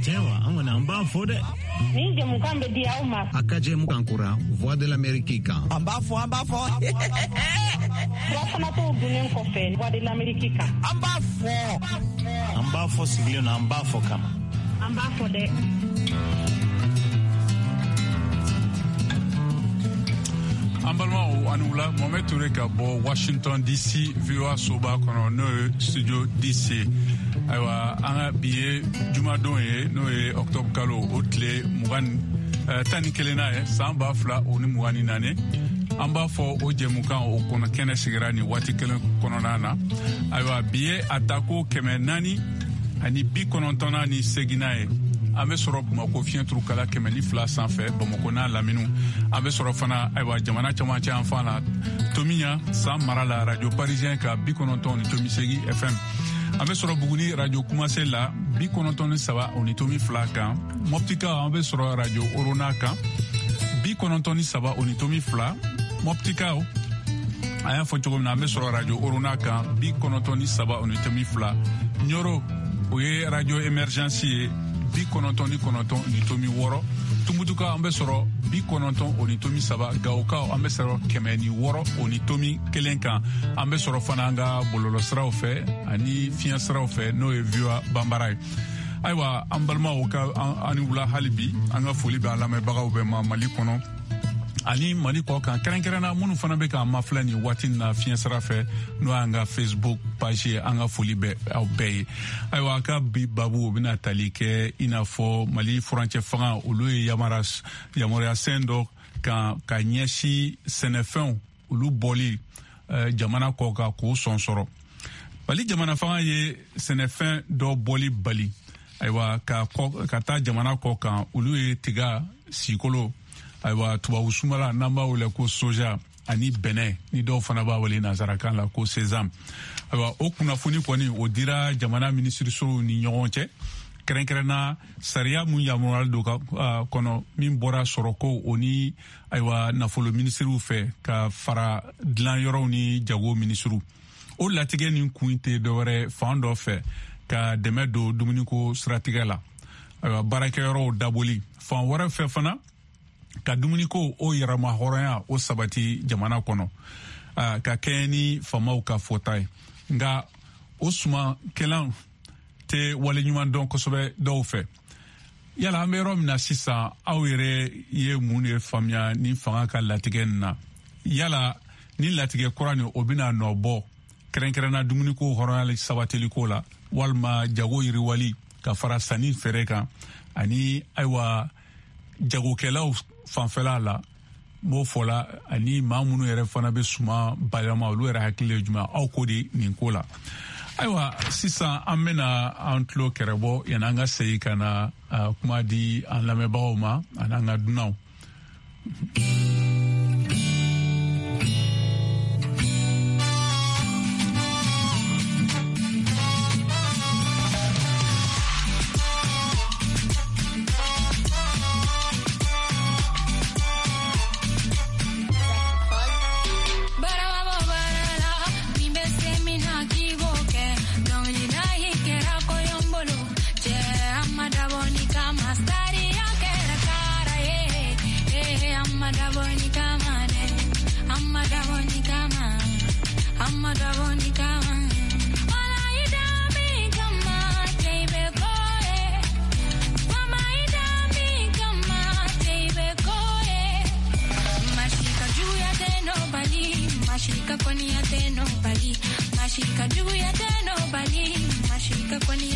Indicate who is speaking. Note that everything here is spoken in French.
Speaker 1: Achewa, angona amba fode.
Speaker 2: Ninge mukambe dia uma.
Speaker 3: Akaje mukankura, voix de l'Amérique.
Speaker 4: Amba fo.
Speaker 2: Rafana to dunen kofe, voix de l'Amérique.
Speaker 1: Amba fo siglio na amba fo kama.
Speaker 2: Amba fode.
Speaker 5: Ambalma anula Mohamed Touré ka bo Washington DC VOA soba kono no studio DC aywa anga biye jumadon ye no e octobre kalo otle mugan tani kelena ye samba fla oni mugani nane amba fo o jemukan o kono kene sigrani wati kelen kono nana aywa biye atako kemenani ani bi konontona ni segina ye ambe soro Bamako fientru kala kemeni fla sanfɛ Bamako na laminu ambe soro fana aywa jamana caman cɛ fan la Tomiya san mara la radio parisien ka 90 ni Tomi segi FM ambe soro Buguni radio Kumase la 93 oni Tomi fla kan Moptika ambe soro radio Orona kan 93 oni Tomi fla Moptika aya fo cogo na ambe soro radio Orona kan 93 oni Tomi fla Nyoro oye radio emergency 99 ni Tomi woro Tumbutuka ambe soro 90 oni Tomi saba Gaoka ambe soro kemeni woro oni Tomi kelenka ambe soro fananga bololo sraw fe ani fian sraw fe no e viwa bambaray aywa ambalma oka ani wula halibi anga foli ba la me bagaw be Mali kono ani Mali ko kan kerenkerena munu fana be ka maflani watin na fiensra fe no anga Facebook page anga foli be au be aywa ka bi babu bina talike inafo Mali franche fran ulu yamara sendo ka nyeshi senefon ulu boli jamana ko ka ko sonsoro Mali jamana fran ye senefon do boli bali aywa ka ta jamana ko kan ulu e tiga sikolo aywa tubabu sumala namba wala ko soja ani bene ni do fana ba wale nazarakan la ko sesam aywa o kunafoni koni o dira jamana ministre so ni nyonche kerenkerena saria mun ya moral do ka kono min bora soroko oni aywa nafolo ministre fe ka fara dlan yoro ni jago ministre o latige ni kuinte do wore fando fe ka demedo dominiko strategala aywa barake yoro daboli fan wora fe fana ka dumuni ko o yarama horaya o sabati jamana kono ka keni famau ka fotai nga osuma kelan te wale nyuman don kosobe do fe yala amero mina sisa awere ye mune famia ni fanga ka latigen na yala ni latige korani obina no bo kerenkerena dumuni ko horaya sabati likola walma jago yiri wali ka fara sani fereka ani aywa jago kelaw fanfɛla la mo fola ani mamunu yɛrɛ fana be suma balama olu yɛrɛ hakili juma aw ko di nin ko la ayiwa sisan an bena an tulo kɛrɛbɔ yani an ka segi ka na kuma di an lamɛnbagaw ma ani an ka dunaw
Speaker 6: Mashika kwani